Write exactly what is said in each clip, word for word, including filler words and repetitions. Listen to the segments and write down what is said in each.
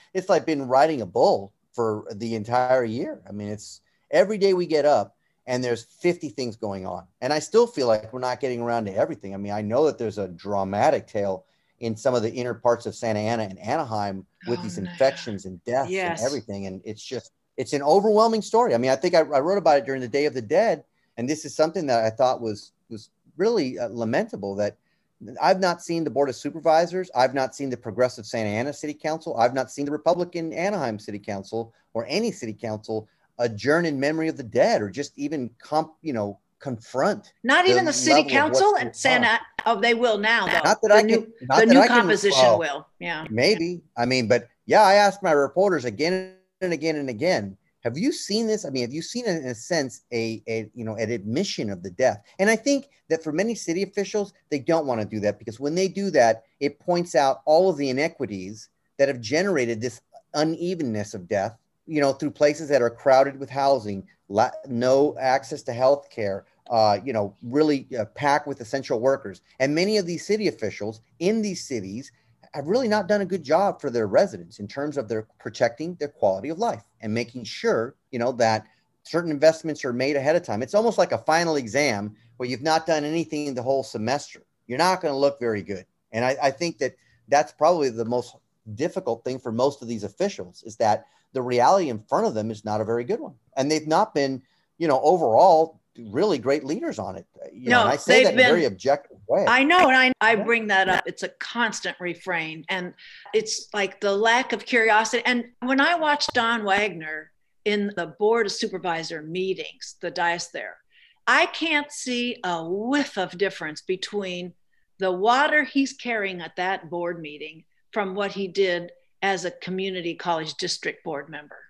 it's like been riding a bull for the entire year. I mean, it's every day we get up and there's fifty things going on. And I still feel like we're not getting around to everything. I mean, I know that there's a dramatic tale in some of the inner parts of Santa Ana and Anaheim with oh, these no. infections and deaths yes. and everything. And it's just, it's an overwhelming story. I mean, I think I, I wrote about it during the Day of the Dead. And this is something that I thought was, was really uh, lamentable, that I've not seen the Board of Supervisors. I've not seen the Progressive Santa Ana City Council. I've not seen the Republican Anaheim City Council or any city council adjourn in memory of the dead, or just even comp, you know, confront. Not even the city council at Santa. Oh, they will now, though. Not that the I new, can. Not the that new I can, composition well, will. Yeah. Maybe. I mean, but yeah, I asked my reporters again and again and again, have you seen this? I mean, have you seen, in a sense, a, a you know, an admission of the death? And I think that for many city officials, they don't want to do that, because when they do that, it points out all of the inequities that have generated this unevenness of death, you know, through places that are crowded with housing, la- no access to health care, uh, you know, really uh, packed with essential workers. And many of these city officials in these cities have really not done a good job for their residents in terms of their protecting their quality of life and making sure, you know, that certain investments are made ahead of time. It's almost like a final exam where you've not done anything the whole semester. You're not going to look very good. And I, I think that that's probably the most difficult thing for most of these officials, is that the reality in front of them is not a very good one. And they've not been, you know, overall really great leaders on it. You no, know, and I say that in been, a very objective way. I know. And I, I bring that up. It's a constant refrain. And it's like the lack of curiosity. And when I watched Don Wagner in the Board of Supervisor meetings, the dais there, I can't see a whiff of difference between the water he's carrying at that board meeting from what he did as a community college district board member.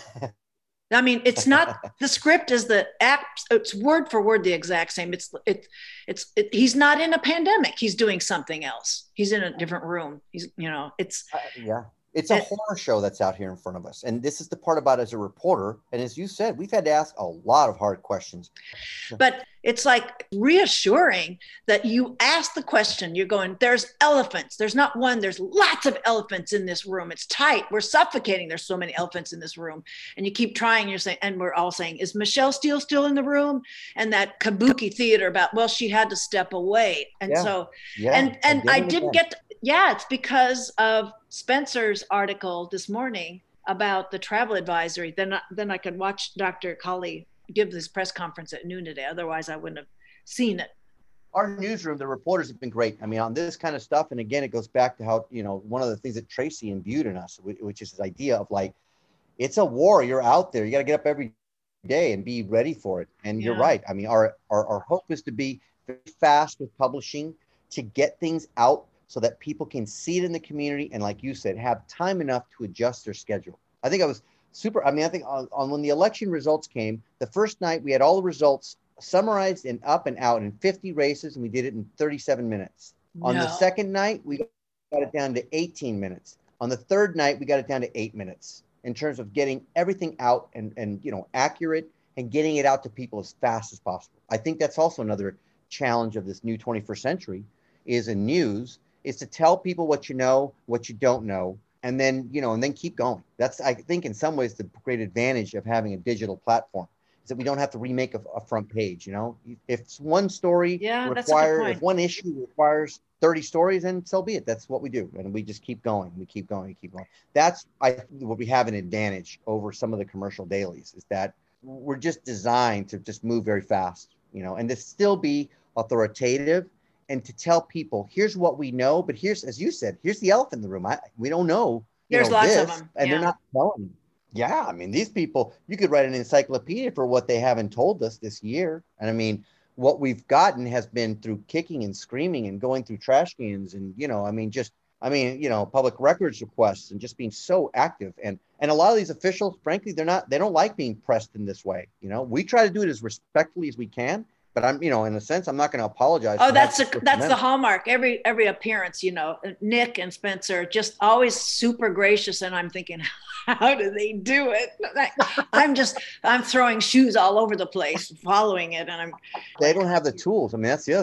I mean, it's not, the script is the act, it's word for word the exact same. It's, it, it's, it, he's not in a pandemic. He's doing something else. He's in a different room. He's, you know, it's. Uh, yeah. It's a it, horror show that's out here in front of us. And this is the part about, as a reporter, and as you said, we've had to ask a lot of hard questions. But it's like reassuring that you ask the question, you're going, there's elephants. There's not one, there's lots of elephants in this room. It's tight. We're suffocating. There's so many elephants in this room. And you keep trying, you're saying, and we're all saying, is Michelle Steele still in the room? And that kabuki theater about, well, she had to step away. And yeah. so, yeah. and, and I didn't get, to, yeah, it's because of Spencer's article this morning about the travel advisory. Then, then I could watch Doctor Colley give this press conference at noon today. Otherwise, I wouldn't have seen it. Our newsroom, the reporters have been great. I mean, on this kind of stuff. And again, it goes back to how, you know, one of the things that Tracy imbued in us, which is this idea of like, it's a war. You're out there. You got to get up every day and be ready for it. And yeah. You're right. I mean, our, our, our hope is to be very fast with publishing, to get things out so that people can see it in the community. And like you said, have time enough to adjust their schedule. I think I was super. I mean, I think on, on when the election results came, the first night we had all the results summarized and up and out in fifty races, and we did it in thirty-seven minutes. No. On the second night, we got it down to eighteen minutes. On the third night, we got it down to eight minutes in terms of getting everything out and, and you know, accurate and getting it out to people as fast as possible. I think that's also another challenge of this new twenty-first century is in news, is to tell people what you know, what you don't know, and then, you know, and then keep going. That's, I think, in some ways, the great advantage of having a digital platform is that we don't have to remake a, a front page. You know, if one story yeah, requires, if one issue requires thirty stories, then so be it. That's what we do. And we just keep going. We keep going. We keep going. That's, I think, what we have an advantage over some of the commercial dailies, is that we're just designed to just move very fast, you know, and to still be authoritative, and to tell people, here's what we know, but here's, as you said, here's the elephant in the room. I, we don't know. There's know, lots this, of them. And yeah. they're not telling them. Yeah, I mean, these people, you could write an encyclopedia for what they haven't told us this year. And I mean, what we've gotten has been through kicking and screaming and going through trash cans and, you know, I mean, just, I mean, you know, public records requests and just being so active. And, and a lot of these officials, frankly, they're not, they don't like being pressed in this way. You know, we try to do it as respectfully as we can. But I'm, you know, in a sense, I'm not going to apologize. Oh, that's a, that's the hallmark. Every every appearance, you know, Nick and Spencer just always super gracious, and I'm thinking, how do they do it? I'm just I'm throwing shoes all over the place, following it, and I'm. They don't have the tools. I mean, that's the other thing.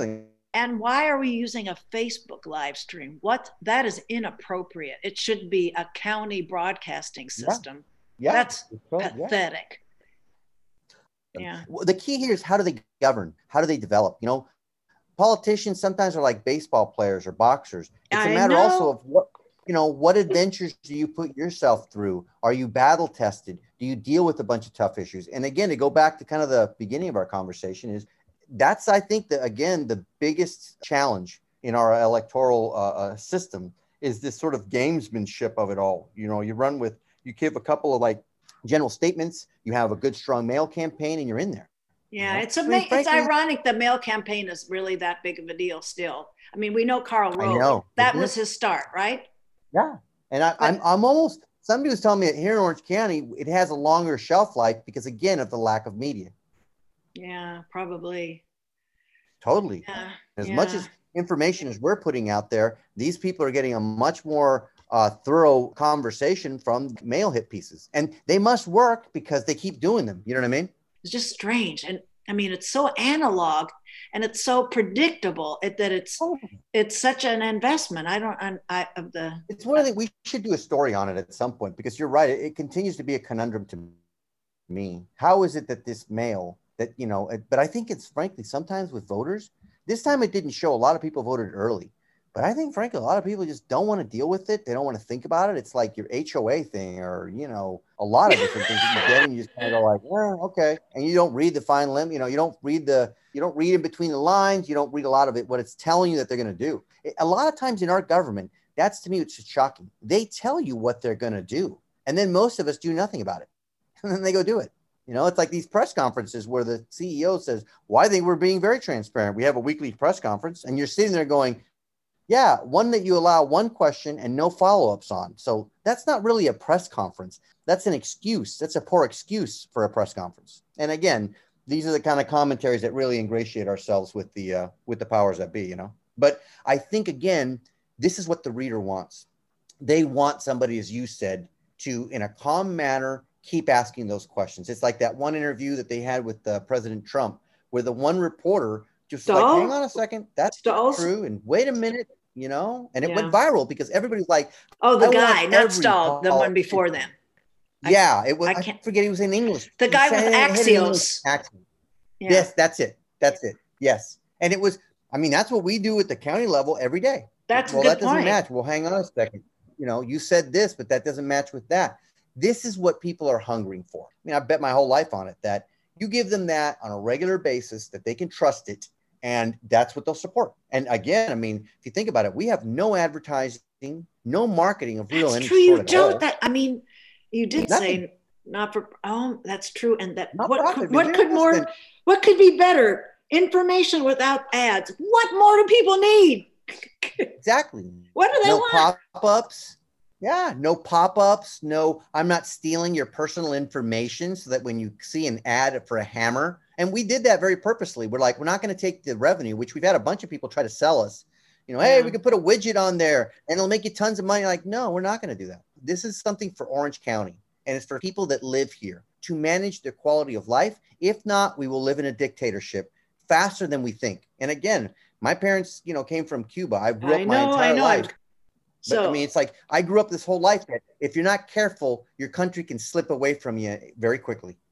And why are we using a Facebook live stream? What that is inappropriate. It should be a county broadcasting system. Yeah. Yeah. That's So, pathetic. Yeah. yeah. The key here is how do they govern? How do they develop? You know, politicians sometimes are like baseball players or boxers. It's a I matter know. also of what, you know, what adventures do you put yourself through? Are you battle tested? Do you deal with a bunch of tough issues? And again, to go back to kind of the beginning of our conversation is that's, I think that again, the biggest challenge in our electoral uh, uh, system is this sort of gamesmanship of it all. You know, you run with, you give a couple of like general statements, you have a good strong mail campaign and you're in there. Yeah, you know? it's a, I mean, it's ironic the mail campaign is really that big of a deal still. I mean, we know Karl Rove. I know. That was his start, right? Yeah. And I, I'm, I'm almost, somebody was telling me that here in Orange County, it has a longer shelf life because, again, of the lack of media. Yeah, probably. Totally. Yeah, as yeah. much as information as we're putting out there, these people are getting a much more uh, thorough conversation from mail hit pieces. And they must work because they keep doing them. You know what I mean? It's just strange. And I mean, it's so analog and it's so predictable it, that it's oh. it's such an investment. I don't, I, I of the. It's one of the, we should do a story on it at some point because you're right. It, it continues to be a conundrum to me. How is it that this mail that, you know, it, but I think it's frankly, sometimes with voters, this time it didn't show. A lot of people voted early, but I think frankly, a lot of people just don't want to deal with it. They don't want to think about it. It's like your H O A thing or, you know, a lot of different things that you get and you just kind of go like, oh, okay. And you don't read the fine limit, you know, you don't read the, you don't read in between the lines. You don't read a lot of it, what it's telling you that they're going to do. It, a lot of times in our government, that's to me, it's shocking. They tell you what they're going to do. And then most of us do nothing about it. And then they go do it. You know, it's like these press conferences where the C E O says, well, I think we're being very transparent. We have a weekly press conference and you're sitting there going, yeah, one that you allow one question and no follow-ups on. So that's not really a press conference. That's an excuse. That's a poor excuse for a press conference. And again, these are the kind of commentaries that really ingratiate ourselves with the uh, with the powers that be, you know. But I think, again, this is what the reader wants. They want somebody, as you said, to, in a calm manner, keep asking those questions. It's like that one interview that they had with uh, President Trump, where the one reporter just was like, hang on a second, that's not true. And wait a minute, you know, and it yeah. went viral because everybody's like, oh, the guy, not Stahl, the one before them. Yeah, it was, I, I, can't, I forget he was in English. The he guy with Axios. Accent. Yeah. Yes, that's it. That's it. Yes. And it was, I mean, that's what we do at the county level every day. That's well, a good that doesn't point. match. Well, hang on a second. You know, you said this, but that doesn't match with that. This is what people are hungering for. I mean, I bet my whole life on it, that you give them that on a regular basis, that they can trust it, and that's what they'll support. And again, I mean, if you think about it, we have no advertising, no marketing of real. That's true. You don't. That I mean, you did Nothing. say not for. Oh, that's true. And that Not what profit, what could more? Than, what could be better? Information without ads. What more do people need? Exactly. What do they no want? Pop-ups. Yeah, no pop-ups, no, I'm not stealing your personal information so that when you see an ad for a hammer, and we did that very purposely. We're like, we're not going to take the revenue, which we've had a bunch of people try to sell us. You know, hey, Yeah. we can put a widget on there and it'll make you tons of money. Like, no, we're not going to do that. This is something for Orange County, and it's for people that live here to manage their quality of life. If not, we will live in a dictatorship faster than we think. And again, my parents, you know, came from Cuba. I grew up I my know, entire I know. life. But So I mean, it's like I grew up this whole life that if you're not careful, your country can slip away from you very quickly.